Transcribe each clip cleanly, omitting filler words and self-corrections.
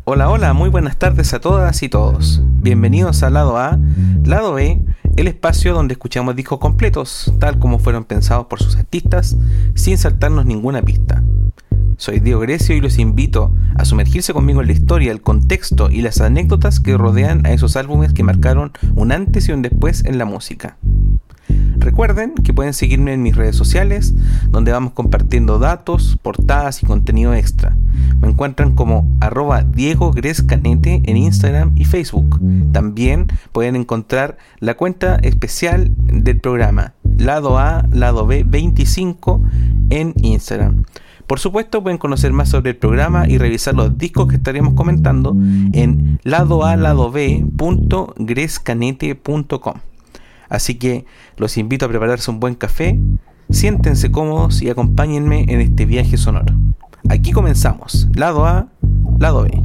Hola, hola, muy buenas tardes a todas y todos. Bienvenidos a Lado A, Lado B, el espacio donde escuchamos discos completos, tal como fueron pensados por sus artistas, sin saltarnos ninguna pista. Soy Diego Grecio y los invito a sumergirse conmigo en la historia, el contexto y las anécdotas que rodean a esos álbumes que marcaron un antes y un después en la música. Recuerden que pueden seguirme en mis redes sociales, donde vamos compartiendo datos, portadas y contenido extra. Me encuentran como @DiegoGrescanete en Instagram y Facebook. También pueden encontrar la cuenta especial del programa, Lado A, Lado B 25 en Instagram. Por supuesto, pueden conocer más sobre el programa y revisar los discos que estaremos comentando en ladoaladb.grescanete.com. Así que los invito a prepararse un buen café, siéntense cómodos y acompáñenme en este viaje sonoro. Aquí comenzamos, Lado A, Lado B.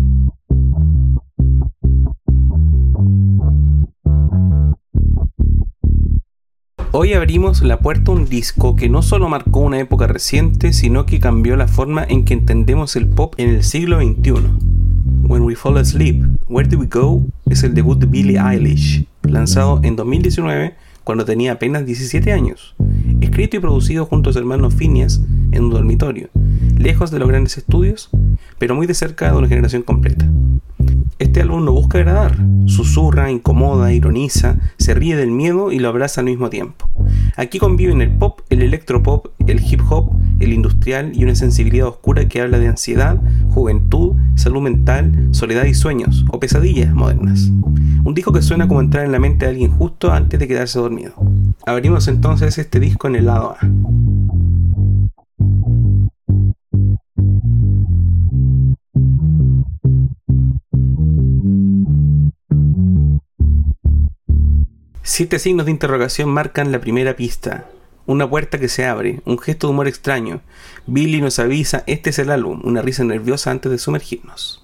Hoy abrimos la puerta a un disco que no solo marcó una época reciente, sino que cambió la forma en que entendemos el pop en el siglo XXI. When We Fall Asleep, Where Do We Go es el debut de Billie Eilish, lanzado en 2019 cuando tenía apenas 17 años, escrito y producido junto a su hermano Phineas en un dormitorio, lejos de los grandes estudios, pero muy de cerca de una generación completa. Este álbum no busca agradar, susurra, incomoda, ironiza, se ríe del miedo y lo abraza al mismo tiempo. Aquí conviven el pop, el electropop, el hip hop, el industrial y una sensibilidad oscura que habla de ansiedad, juventud, salud mental, soledad y sueños, o pesadillas modernas. Un disco que suena como entrar en la mente de alguien justo antes de quedarse dormido. Abrimos entonces este disco en el lado A. Siete signos de interrogación marcan la primera pista. Una puerta que se abre, un gesto de humor extraño. Billie nos avisa, este es el álbum, una risa nerviosa antes de sumergirnos.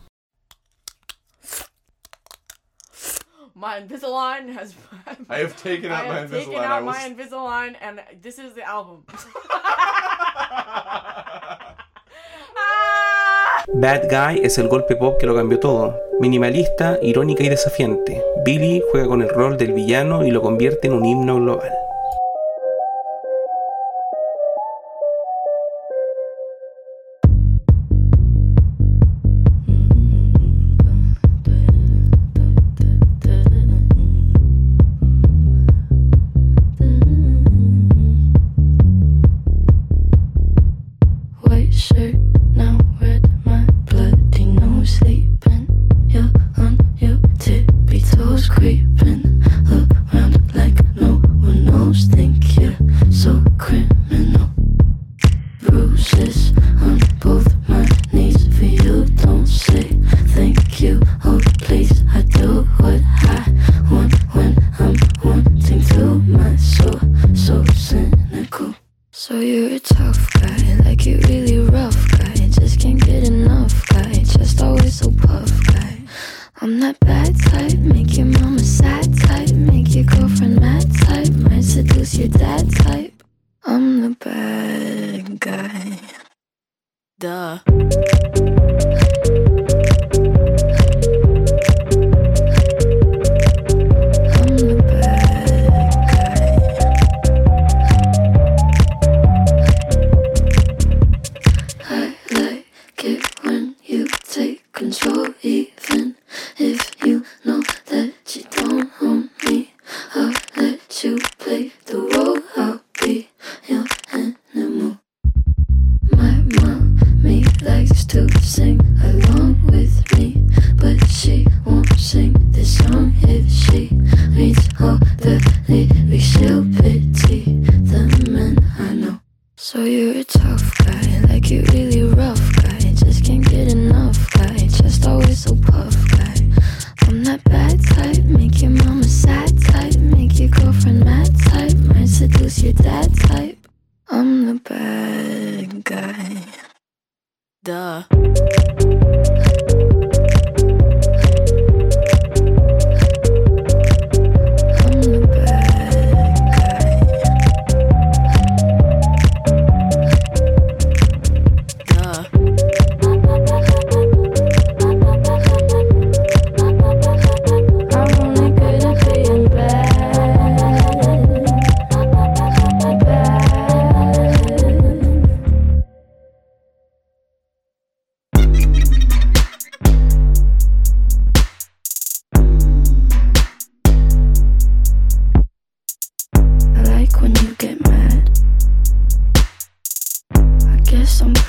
My Invisalign has... I have taken out my Invisalign and this is the album. Bad Guy es el golpe pop que lo cambió todo. Minimalista, irónica y desafiante, Billie juega con el rol del villano y lo convierte en un himno global.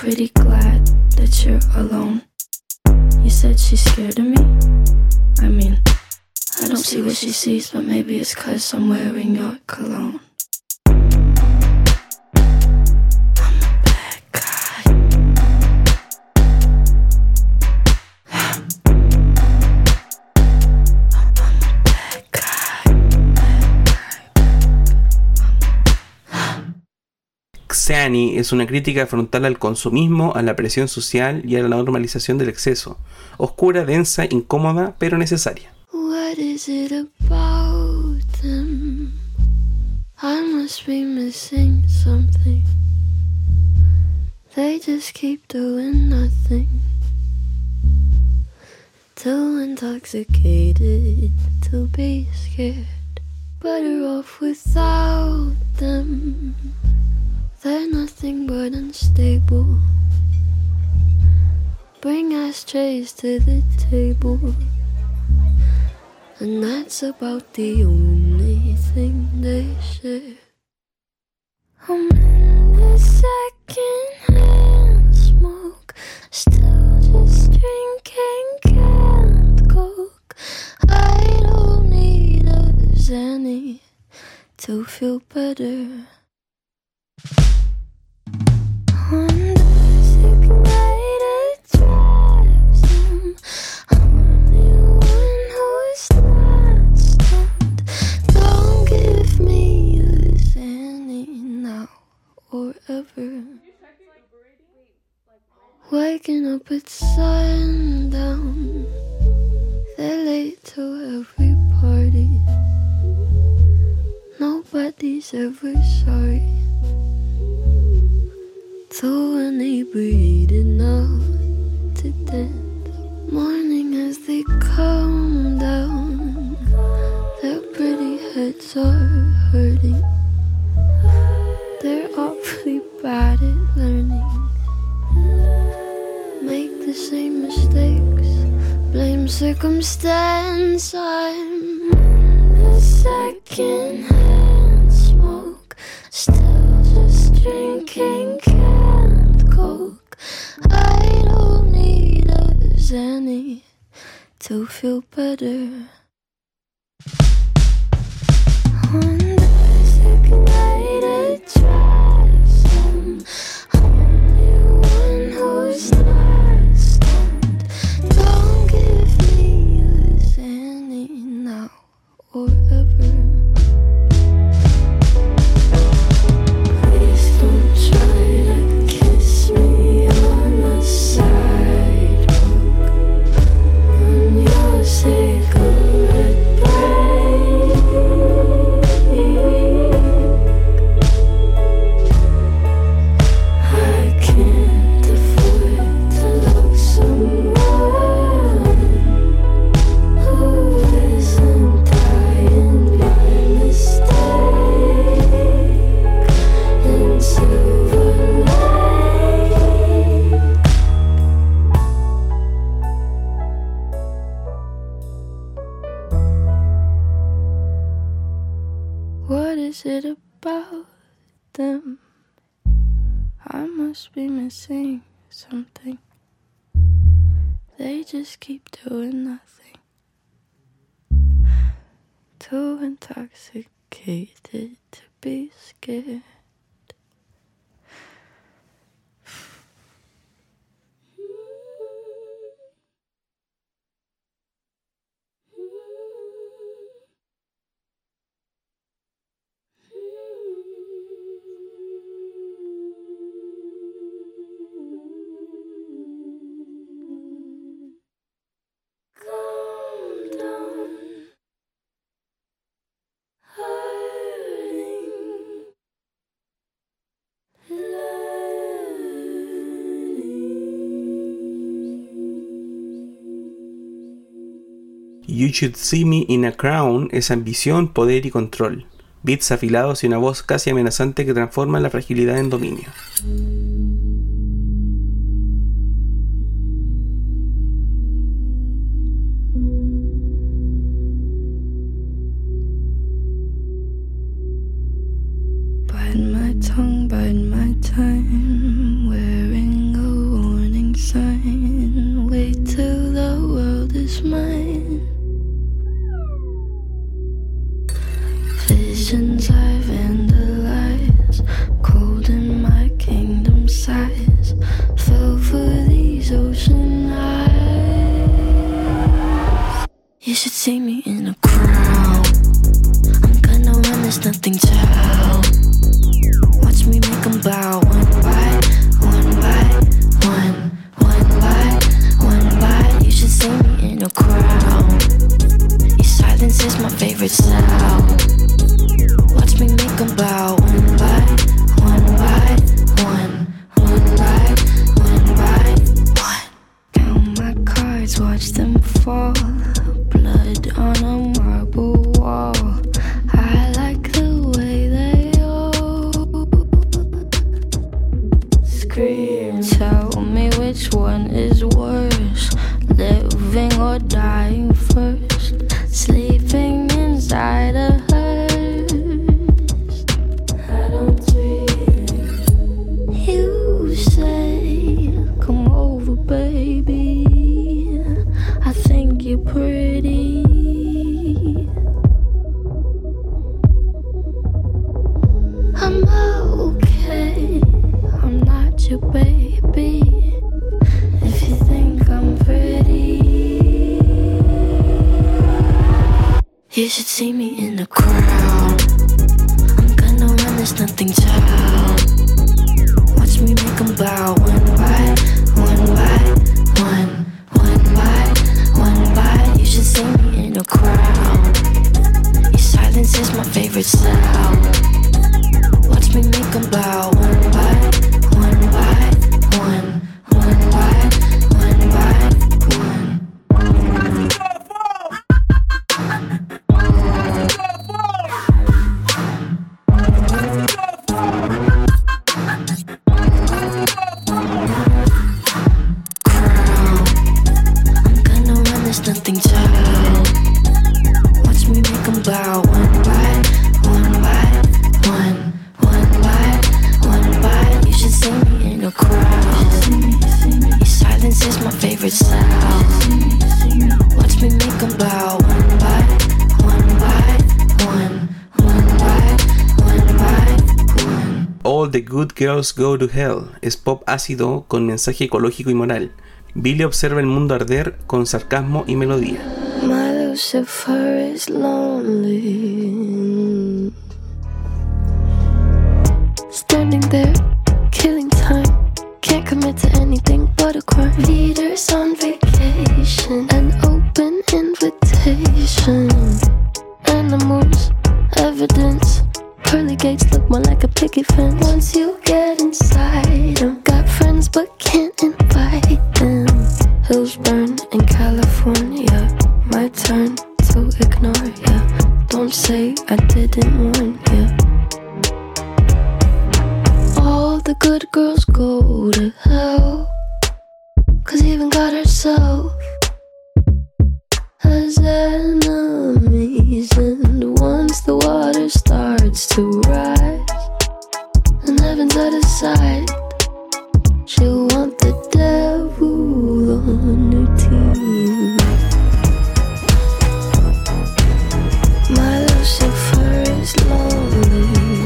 pretty glad that you're alone. You said she's scared of me? I mean, I don't see what she sees, but maybe it's 'cause I'm wearing your cologne. Xanny es una crítica frontal al consumismo, a la presión social y a la normalización del exceso. Oscura, densa, incómoda, pero necesaria. What is it about them? I must be missing something. They just keep doing nothing. Too intoxicated to be scared. Better off without them. They're nothing but unstable. Bring ashtrays to the table, and that's about the only thing they share. I'm in the second-hand smoke, still just drinking canned Coke. I don't need a Xanny to feel better. Undesignated drives them. I'm the one who's not stunned. Don't give me a Xanny now or ever. Waking up at sundown. They're late to every party. Nobody's ever sorry. Too inebriated now to dance. Morning as they calm down. Their pretty heads are hurting. They're awfully bad at learning. Make the same mistakes. Blame circumstance. I'm the second-hand smoke. Still just drinking canned Coke. I don't need a Xanny to feel better. Undesignated drives them. I'm the one who's not stunned. Don't give me a Xanny now or ever. Please don't try to kiss me on the sidewalk. On your cigarette break. I can't afford to love someone who isn't dying by mistake in Silver Lake. What is it about them? I must be missing something. They just keep doing nothing. Too intoxicated to be scared. Calm down, hurting, learning. You Should See Me in a Crown es ambición, poder y control. Beats afilados y una voz casi amenazante que transforma la fragilidad en dominio. Bite my tongue, bite my time, wearing a warning sign. Wait till the world is mine. Visions I vandalize, cold in my kingdom size. Fell for these ocean eyes. You should see me in a crowd. I'm gonna run, there's nothing to help. Watch me make them bow one by one by one, one by one by. You should see me in a crowd. Your silence is my favorite sound. Watch me make them bow one by one by one, one by one by one. Count my cards, watch them fall. Blood on a marble wall. I like the way they all scream. Tell me which one is worse, living or dying first. Sleeping inside a hearse. I don't dream. You say, come over, baby. I think you're pretty. I'm okay. I'm not your baby. If you think I'm pretty, you should see me in the crowd. I'm gonna run, there's nothing to help. Watch me make them bow one by one by one, one by one by. You should see me in a crowd. Your silence is my favorite sound. Watch me make them bow one by one by one, one by one by one. Nothing to help. Watch me make them bow one by one by one, one by one by. You should see me in a crowd. Your silence is my favorite sound. Watch me make them bow one by one by one, one by one by one. All the Good Girls Go to Hell es pop ácido con mensaje ecológico y moral. Billy observa el mundo arder con sarcasmo y melodía. My Lucifer is lonely, standing there, killing time. Can't commit to anything but a crime. Leaders on vacation, an open invitation. Animals, evidence. Pearly gates look more like a picket fence. Once you get inside them, got friends but can't invite them. Hills burn in California, my turn to ignore ya. Don't say I didn't warn ya. All the good girls go to hell, 'cause even God herself has enemies. And once the water starts to rise and heaven's out of sight, she'll want the devil on her team. My Lucifer is lonely.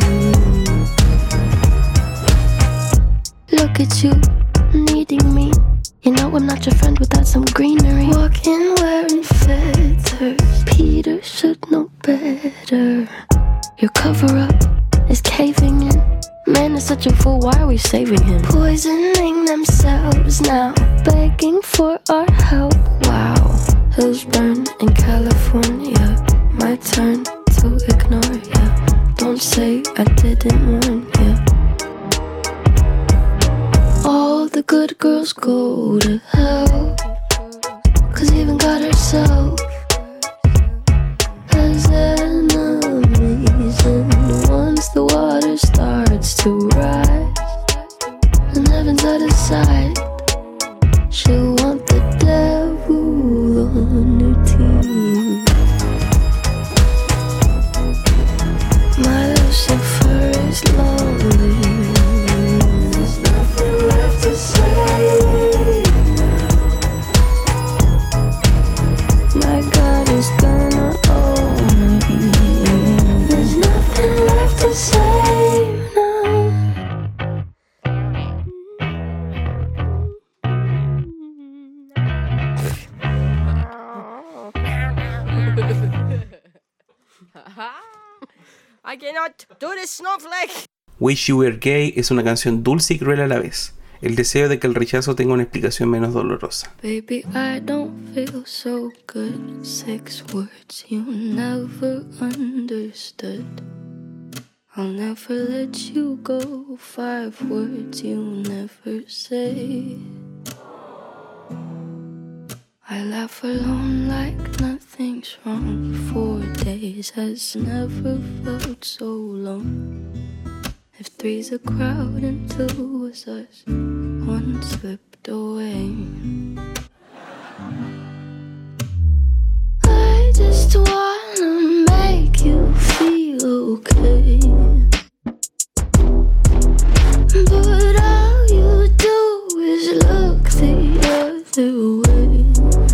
Look at you, needing me. You know I'm not your friend without some greenery. Walking wearing feathers, Peter should know better. Your cover-up is caving in. Man is such a fool, why are we saving him? Poisoning themselves now, begging for our help. Wow, hills burn in California, my turn to ignore ya. Don't say I didn't warn ya. All the good girls go to hell, 'cause even God herself has enemies. And once the water starts to rise and heaven's out of sight, she'll want the devil on her team. My Lucifer is lonely. There's nothing left to say. I cannot do this, snowflake. Wish You Were Gay es una canción dulce y cruel a la vez. El deseo de que el rechazo tenga una explicación menos dolorosa. Baby, I don't feel so good. 6 words you never understood. I'll never let you go. 5 words you never say. I laugh alone like nothing's wrong. 4 days has never felt so long. If 3's a crowd and 2 was us, 1 slipped away. I just wanna make you feel okay, but all you do is look the other way.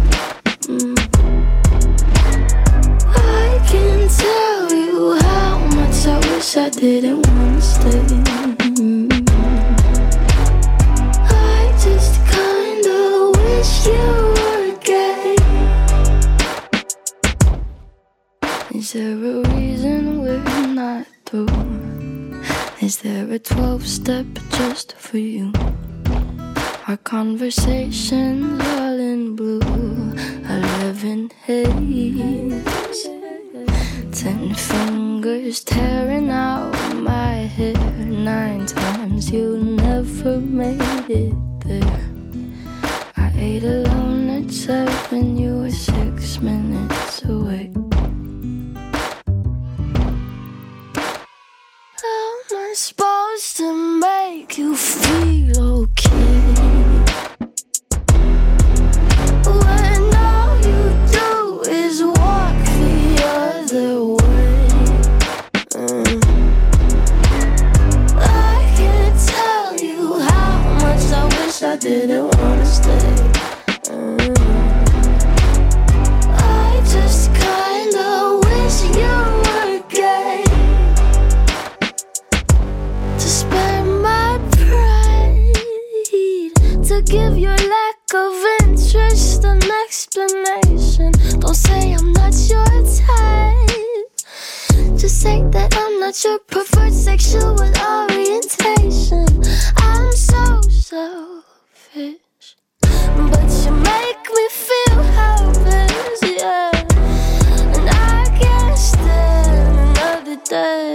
I can tell you how much I wish I didn't wanna stay. I just kinda wish you were gay. Is there a reason we're not through? Is there a 12-step just for you? Our conversations all in blue, 11 haze, 10 fingers tearing out my hair. 9 times you never made it there. I ate alone at 7, you were 6 minutes away. How am I supposed to make you feel okay when all you do is walk the other way? I can't tell you how much I wish I didn't wanna stay. I just kinda wish you were gay, to spare my pride, to give your lack of interest an explanation. Don't say I'm not your type, just say that I'm not your preferred sexual orientation. I'm so selfish, but you make me feel helpless, yeah. And I can't stand another day,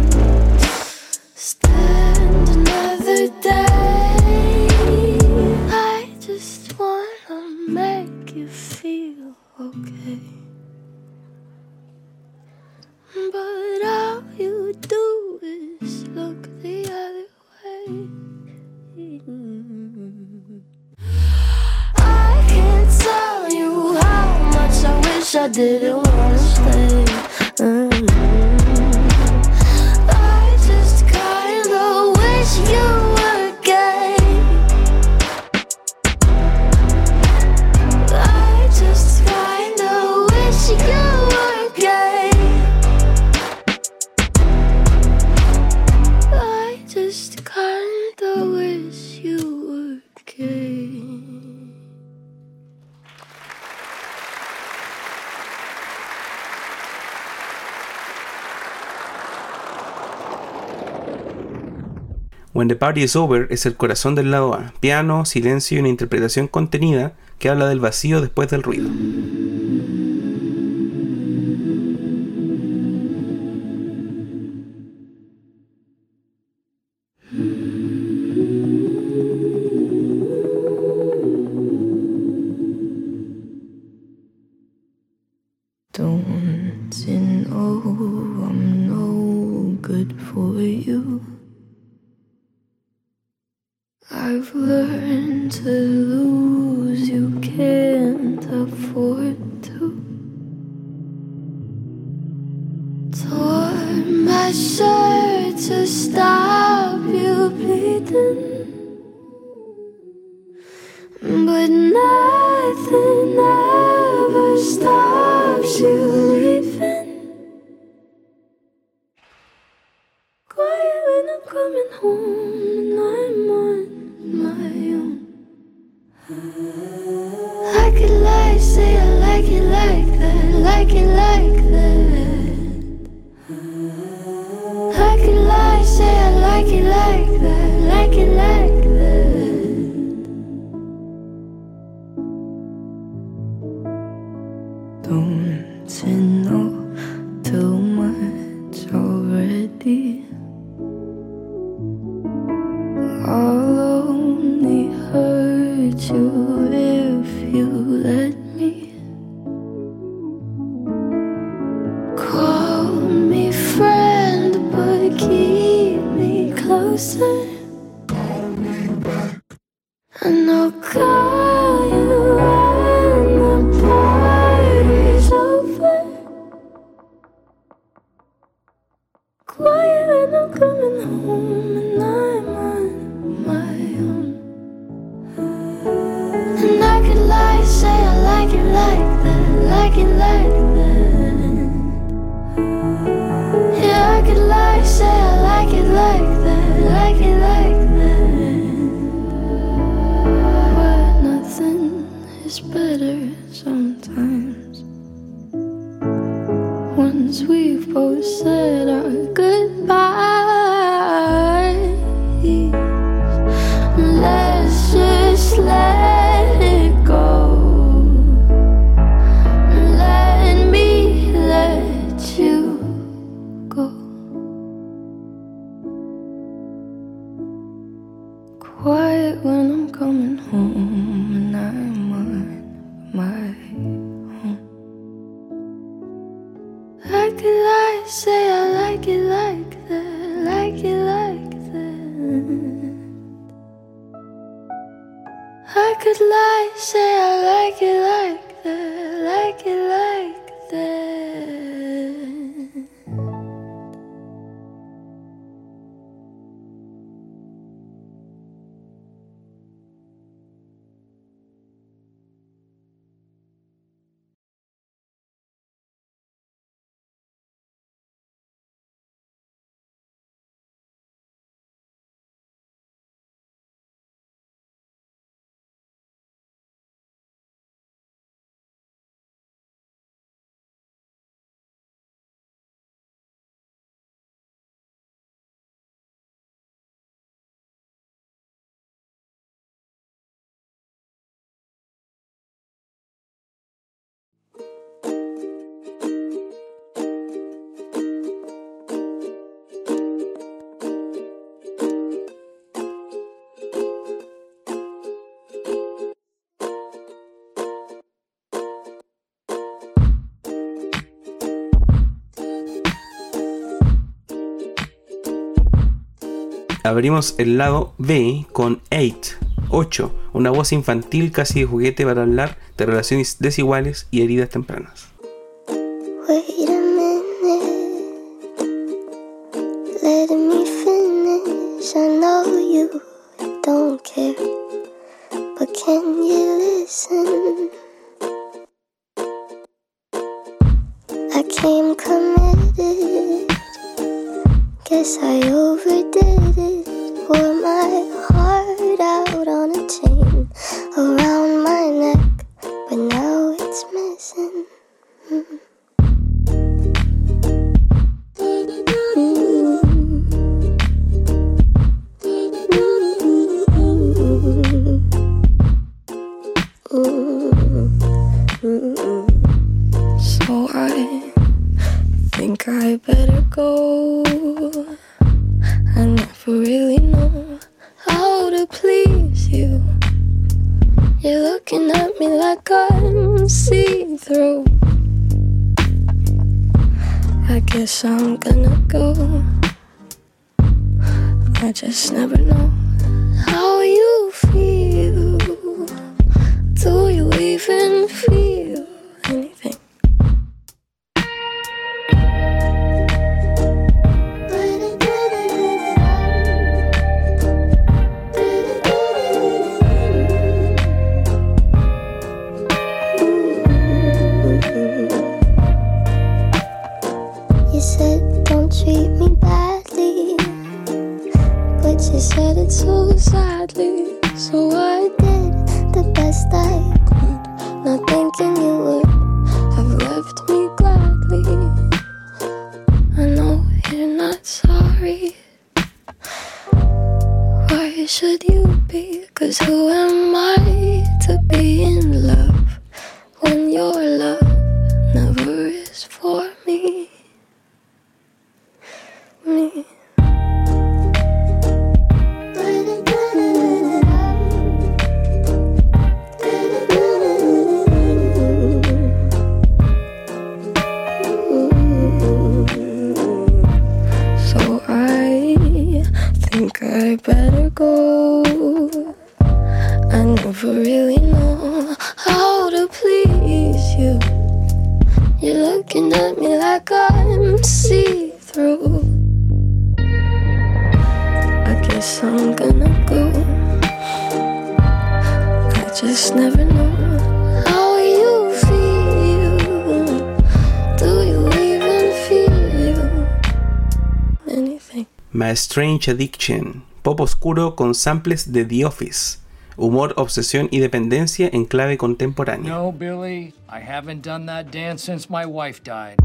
stand another day. I just wanna make you feel okay, but all you do is look the other way. I can't tell you how much I wish I didn't wanna stay. I just kinda wish you were gay. I just kinda wish you were gay. I just kinda wish you were gay. When the Party is Over es el corazón del lado A. Piano, silencio y una interpretación contenida que habla del vacío después del ruido. Don't you know I'm no good for you? I've learned to lose, you can't afford to. Tore my shirt to stop you bleeding, but nothing ever stops you leaving. Quiet when I'm coming home and I'm on my own. Like it like, say I like it like that, like it like that. I'll only hurt you if you let me. Call me friend, but keep me closer. And I'll call you when the party's over. Quiet when I'm coming home and I'm on my own. And I could lie, say I like it like that, like it like that. Yeah, I could lie, say I like it like that, like it like that. But nothing is better sometimes. Once we've both said our goodbyes, let's just let it go. Let me let you go. Quiet when I'm coming home and I'm on my own. I could lie, say I like it like that, like it like that. I could lie, say I like it like that, like it like that. Abrimos el lado B con 8, una voz infantil casi de juguete para hablar de relaciones desiguales y heridas tempranas. Wait a minute, let me finish. I know you don't care, but can you listen? I came committed, guess I overdid it. Wore my heart out on a chain around my neck, but now it's missing. So I think I better go. I never really know how to please you. You're looking at me like I'm see-through. I guess I'm gonna go. I just never know how you feel. Do you even feel anything? You said don't treat me badly, but you said it so sadly. So I did the best I could, not thinking you would have left me gladly. I know you're not sorry. Why should you be? 'Cause who am I to be in love when your love never is for me? Me. I better go. I never really know how to please you. You're looking at me like I'm see-through. I guess I'm gonna go. I just never know how you feel. Do you even feel anything? My Strange Addiction, pop oscuro con samples de The Office, humor, obsesión y dependencia en clave contemporánea. No, Billy, I haven't done that dance since my wife died.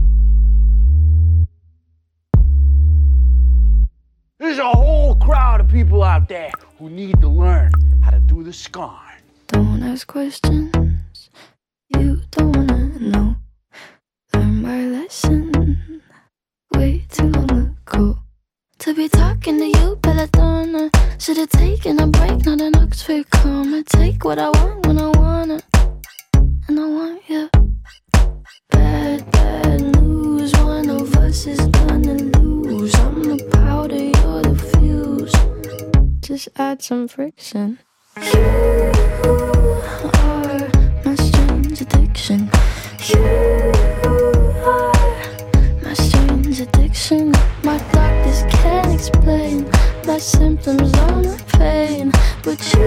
There's a whole crowd of people out there who need to learn how to do the scarn. Don't ask questions you don't wanna know. Learn my lesson way too long ago. To be talking to you, Belladonna. Should've taken a break, not an Oxford comma. Take what I want when I want it, and I want you. Bad, bad news. One of us is gonna lose. I'm the powder, you're the fuse. Just add some friction. You are my strange addiction. You are my strange addiction. My doctors can't explain my symptoms or my pain, but you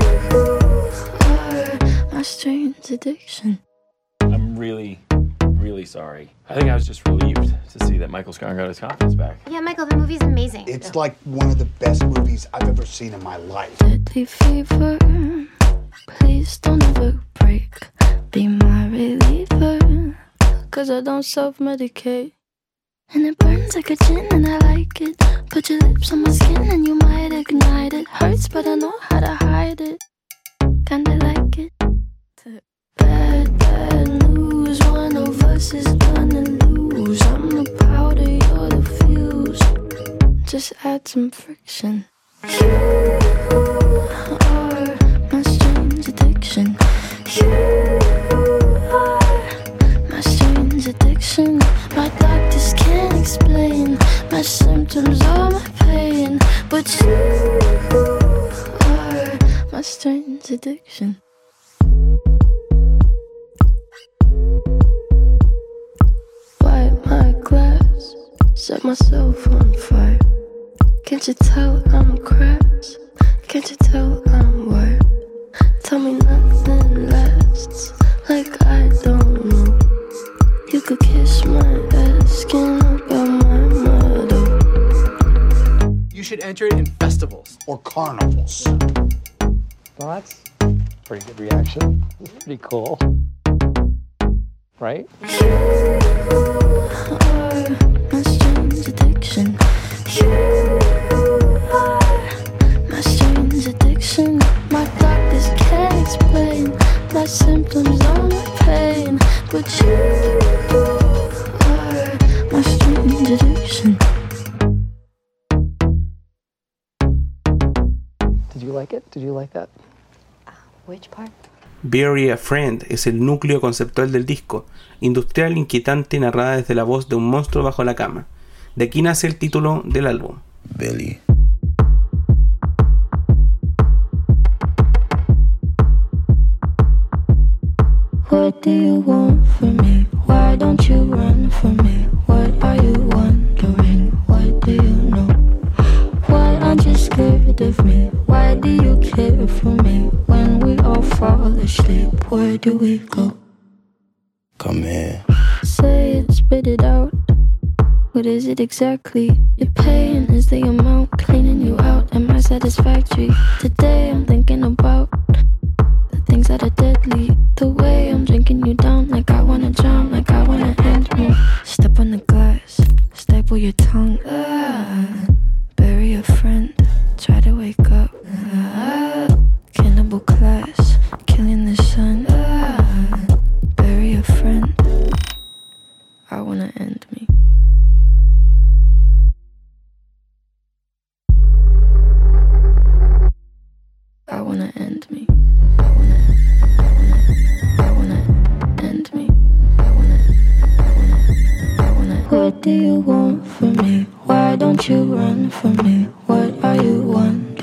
are my strange addiction. I'm really sorry. I think I was just relieved to see that Michael Scarn got his confidence back. Yeah, Michael, the movie's amazing. It's like one of the best movies I've ever seen in my life. Deadly fever, please don't ever break. Be my reliever, 'cause I don't self-medicate. And it burns like a gin and I like it. Put your lips on my skin and you might ignite it. Hurts but I know how to hide it. Kinda like it. Bad, bad news. One of us is gonna lose. I'm the powder, you're the fuse. Just add some friction. You are my strange addiction. You are my strange addiction. My doctors can't explain my symptoms or my pain, but you are my strange addiction. Wipe my glass, set myself on fire. Can't you tell I'm crass? Can't you tell I'm wired? Tell me nothing lasts, like I don't know. You could kiss my ass, skin up my motto. You should enter it in festivals. Or carnivals. Well, that's a pretty good reaction. It's pretty cool. Right? You are my strange addiction. You are my strange addiction. My doctors can't explain my symptoms or my pain, but you are my strange addiction. Did you like it? Did you like that? Which part? Bury a Friend es el núcleo conceptual del disco, industrial inquietante narrada desde la voz de un monstruo bajo la cama. De aquí nace el título del álbum. Billy. What do you want from me? Why don't you run from me? What are you wondering? What do you know? Why aren't you scared of me? Why do you care for me? When we all fall asleep, where do we go? Come here. Say it, spit it out. What is it exactly? Your pain is the amount cleaning you out. Am I satisfactory? Today I'm thinking about the things that are deadly. The way I'm drinking you down, like I wanna drown, like I wanna end me. Step on the glass, staple your tongue. Bury a friend, try to wake up. Cannibal class, killing the sun. Bury a friend, I wanna end me. I wanna end me. I wanna end me. I wanna. What do you want from me? Why don't you run from me? What are you wondering?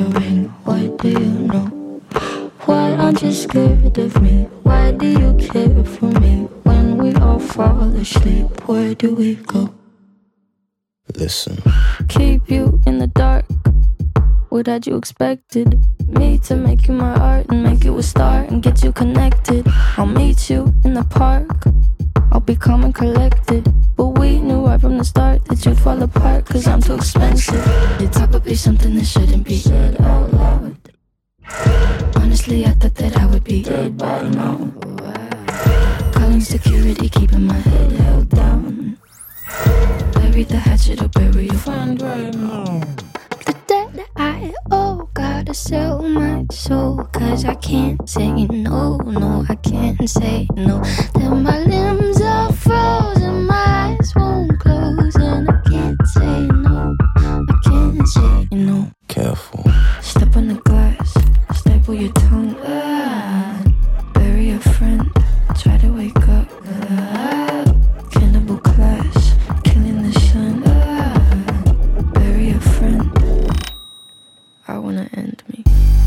scared of me? Why do you care for me? When we all fall asleep, where do we go? Listen. Keep you in the dark. What had you expected? Me to make you my art and make you a star and get you connected. I'll meet you in the park. I'll be calm and collected. But we knew right from the start that you'd fall apart, cause I'm too expensive. It's probably something that shouldn't be said out loud. Honestly, I thought that I would be dead by now. Calling security, keeping my head held down. Bury the hatchet or bury your friend right now. The debt I owe, gotta sell my soul, cause I can't say no, no, I can't say no. Then my limbs are frozen, my eyes won't close, and I can't say no, I can't say no. Careful. Step on the glass, staple your tongue, bury a friend, try to wake up, cannibal class, killing the sun, bury a friend. I wanna end me.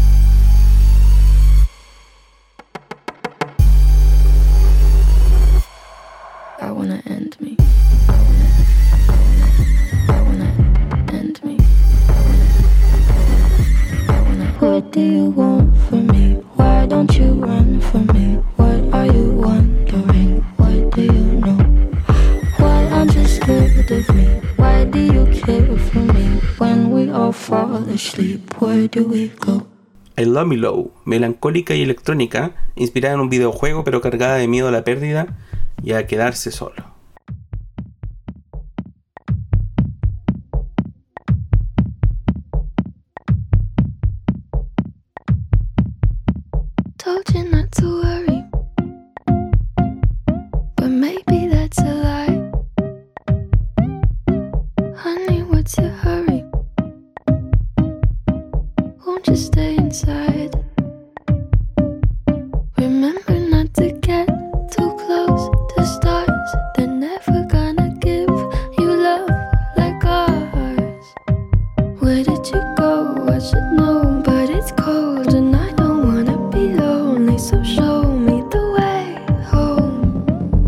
I wanna end me. I wanna end me. What do you want from me? Why don't you run from me? What are you wondering? What do you know? Why aren't you scared of me? Why do you care for me? When we all fall asleep, where do we go? I Love Me Low, melancólica y electrónica, inspirada en un videojuego pero cargada de miedo a la pérdida y a quedarse solo. Told you not to worry, but maybe that's a lie. Honey, what's your hurry? Won't you stay inside? Remember not to get too close to stars. They're never gonna give you love like ours. Where did you go? I should know, but it's cold and I don't wanna be lonely, so show me the way home.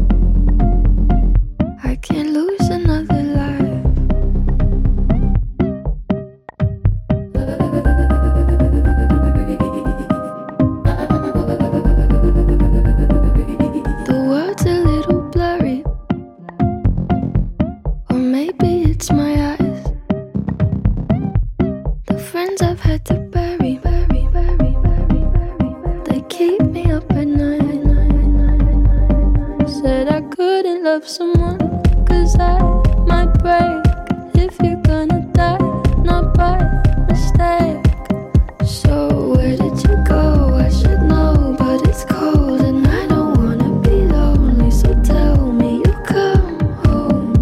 I can't lose another life. The world's a little blurry, or maybe it's my eyes. The friends I've had to bury, they keep me up at night. Said I couldn't love someone, cause I might break. If you're gonna die, not by mistake. So where did you go? I should know, but it's cold and I don't wanna be lonely, so tell me you come home.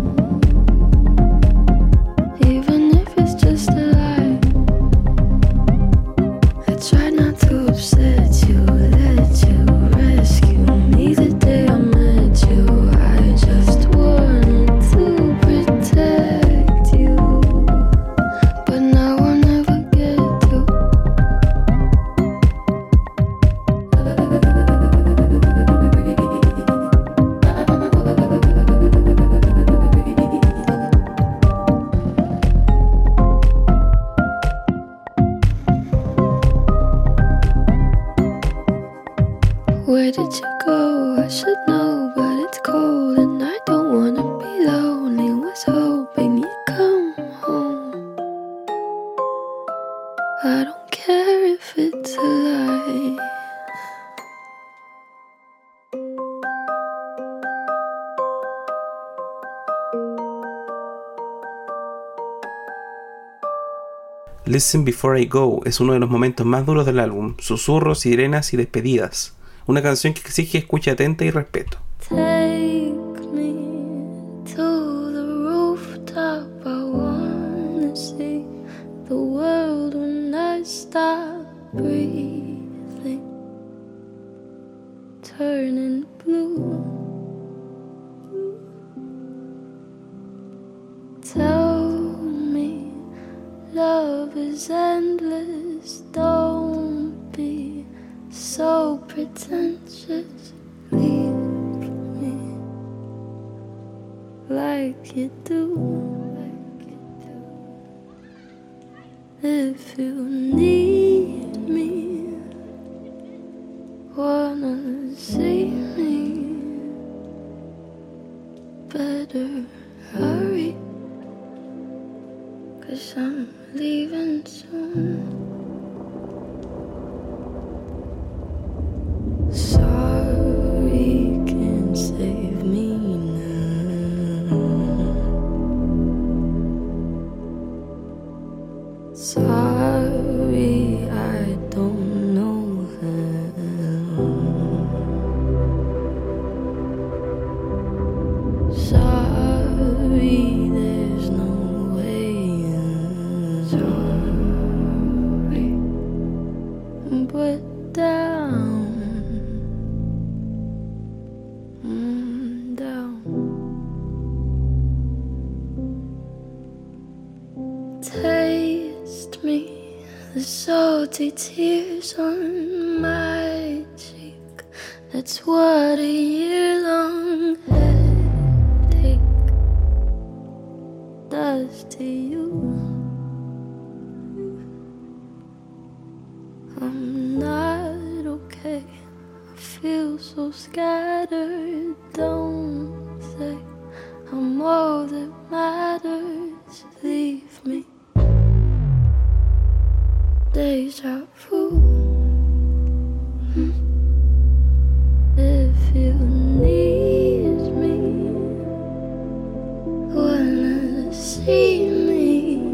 Even if it's just a lie, I tried not to upset you, let you rescue me the day I met you. I just wanted to protect you, but now I'll never get to. Where did you go? I should know, but it's cold and I don't wanna be lonely. Was hoping you'd come home. I don't care if it's a lie. Listen Before I Go es uno de los momentos más duros del álbum, susurros, sirenas y despedidas. Una canción que exige escucha atenta y respeto. Take me to the rooftop. I wanna see the world when I stop breathing, turning blue. Tell me love is endless. Don't be so so pretentious. Leave me like you do. If you need me, wanna see me, better hurry, 'cause I'm leaving soon. Sorry can't save me now. Sorry, I don't know how. Sorry, there's no way out. Sorry, but down, down. Taste me, the salty tears on my cheek. That's what a year-long headache does to you. I'm not okay, I feel so scattered. Don't say I'm all that matters. Leave me. Deja vu. If you need me, wanna see me,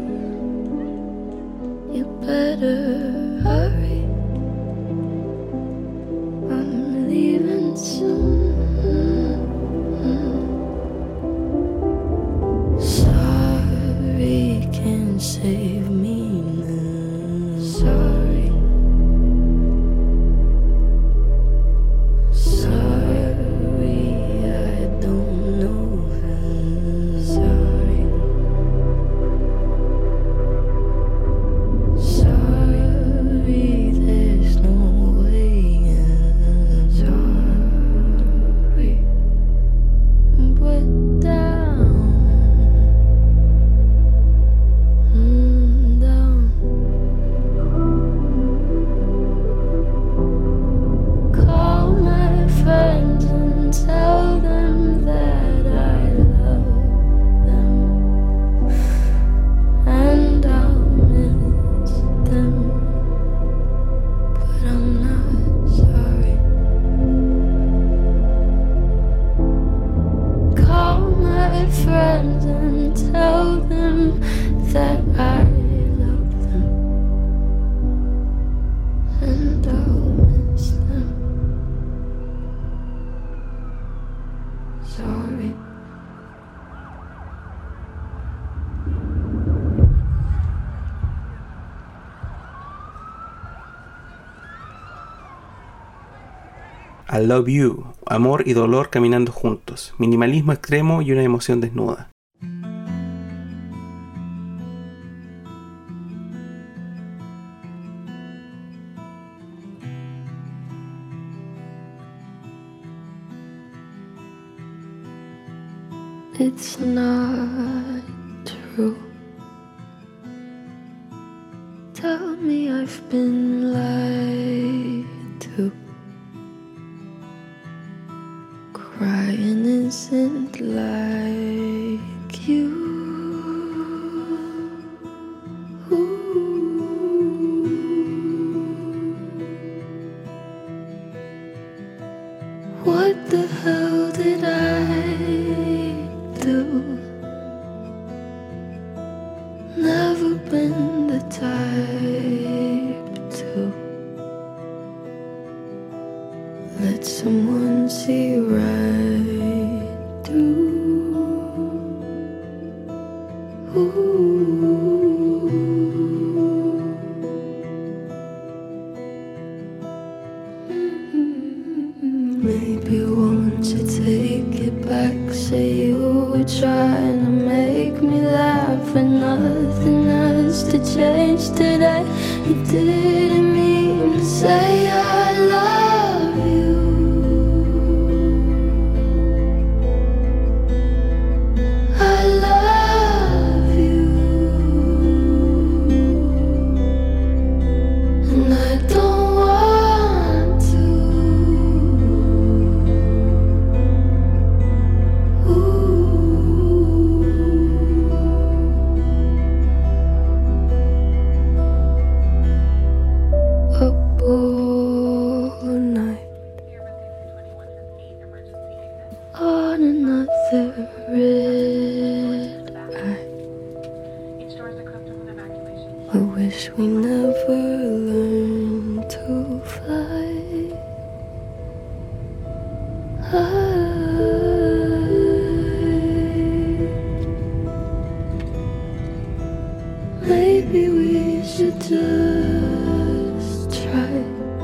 you better hurry. I'm leaving soon. Sorry can't save me now. Sorry. Sorry, I don't know how. Sorry. Sorry, there's no way out. Sorry, but down, down. Call my friends and tell them that I love them, and I'll miss them, but I'm not sorry. Call my friends and tell them that I love them, and I'll miss them. Sorry. I Love You, amor y dolor caminando juntos, minimalismo extremo y una emoción desnuda. It's not true. Tell me I've been lied to. Crying isn't like you. What the hell did I do? Never been the type to let someone see right through. Maybe won't you take it back? Say you were trying to make me laugh, and nothing else to change today. You didn't mean to say I love wish we never learned to fly. Maybe we should just try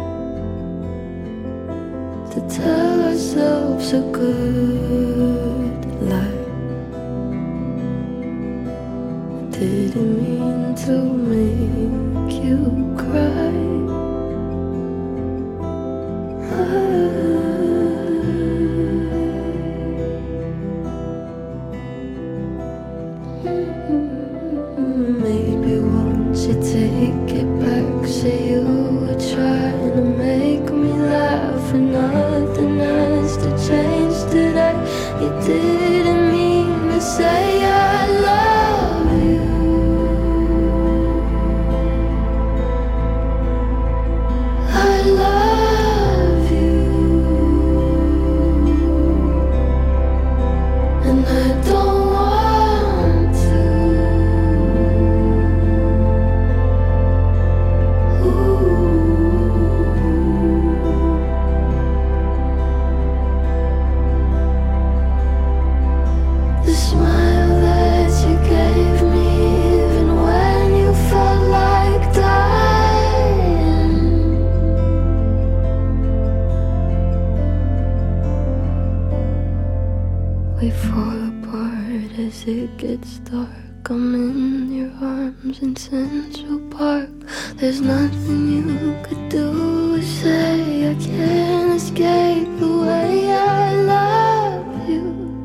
to tell ourselves a good lie. Didn't mean to make you cry. Maybe won't you take it back? Say you were trying to make me laugh, and nothing has to change today. You didn't mean to say I love you. I love you, and I don't want to. The smile that you gave me, even when you felt like dying. We fall apart as it gets dark. I'm in your arms in Central Park. There's nothing you could do or say. I can't escape the way I love you.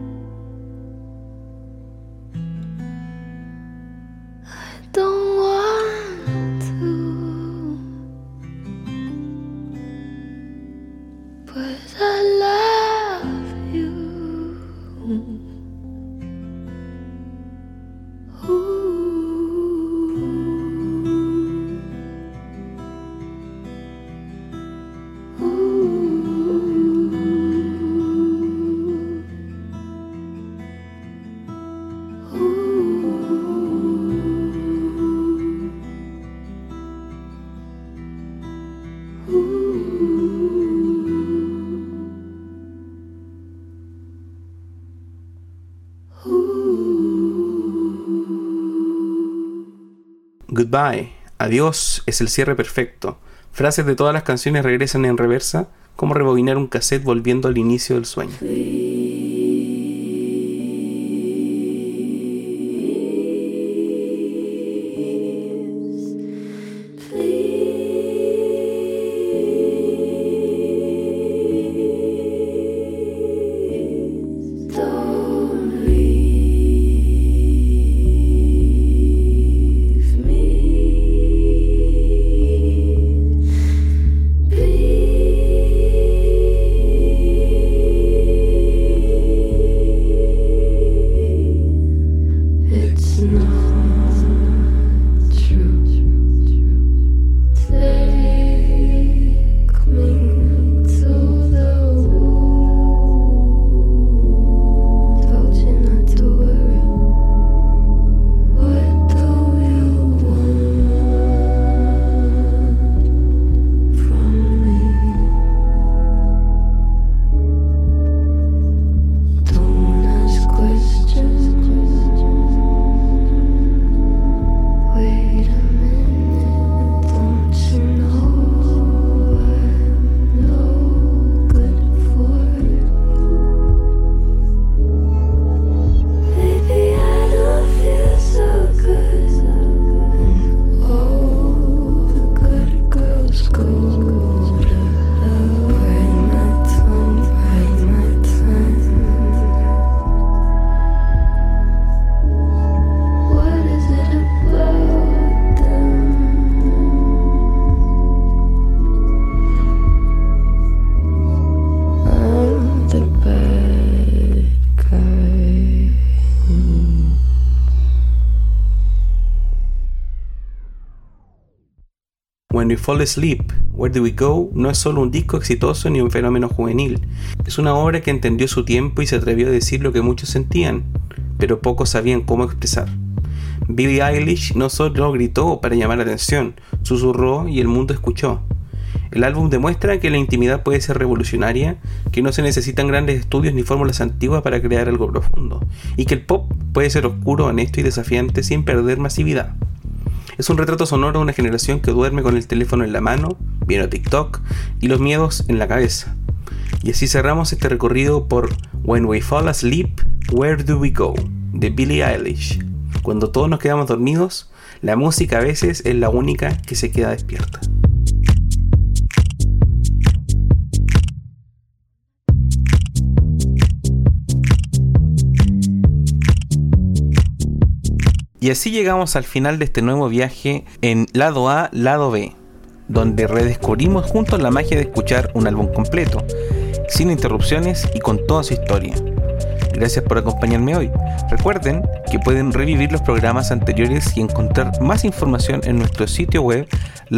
I don't want to, but I love you. Goodbye, adiós, es el cierre perfecto. Frases de todas las canciones regresan en reversa, como rebobinar un cassette volviendo al inicio del sueño. When We Fall Asleep, Where Do We Go no es solo un disco exitoso ni un fenómeno juvenil, es una obra que entendió su tiempo y se atrevió a decir lo que muchos sentían, pero pocos sabían cómo expresar. Billie Eilish no solo gritó para llamar la atención, susurró y el mundo escuchó. El álbum demuestra que la intimidad puede ser revolucionaria, que no se necesitan grandes estudios ni fórmulas antiguas para crear algo profundo, y que el pop puede ser oscuro, honesto y desafiante sin perder masividad. Es un retrato sonoro de una generación que duerme con el teléfono en la mano, viendo TikTok y los miedos en la cabeza. Y así cerramos este recorrido por When We Fall Asleep, Where Do We Go? De Billie Eilish. Cuando todos nos quedamos dormidos, la música a veces es la única que se queda despierta. Y así llegamos al final de este nuevo viaje en Lado A, Lado B, donde redescubrimos juntos la magia de escuchar un álbum completo, sin interrupciones y con toda su historia. Gracias por acompañarme hoy. Recuerden que pueden revivir los programas anteriores y encontrar más información en nuestro sitio web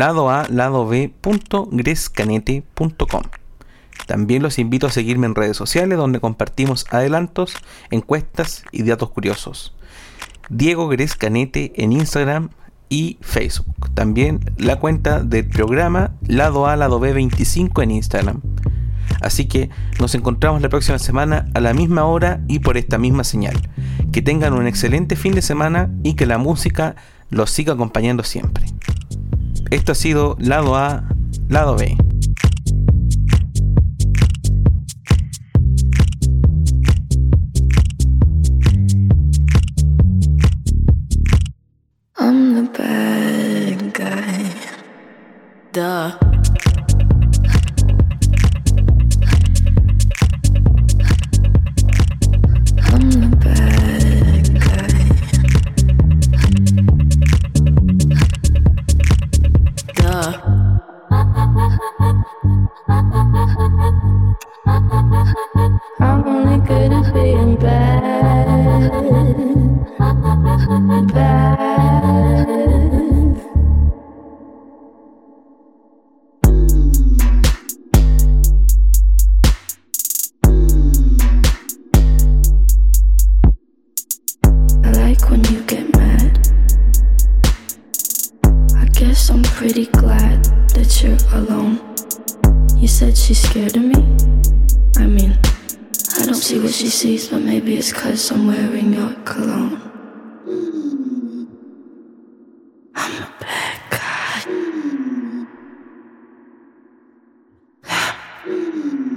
ladoaladob.grescanete.com. También los invito a seguirme en redes sociales, donde compartimos adelantos, encuestas y datos curiosos. Diego Gres Canete en Instagram y Facebook. También la cuenta del programa Lado A, Lado B 25 en Instagram. Así que nos encontramos la próxima semana a la misma hora y por esta misma señal. Que tengan un excelente fin de semana y que la música los siga acompañando siempre. Esto ha sido Lado A, Lado B. I'm the bad guy. Duh. I'm the bad guy. Duh. I'm only good at being bad. Bad. I like when you get mad. I guess I'm pretty glad that you're alone. You said she's scared of me? I mean, I don't see what she sees, but maybe it's 'cause I'm wearing your cologne. I'm a bad guy.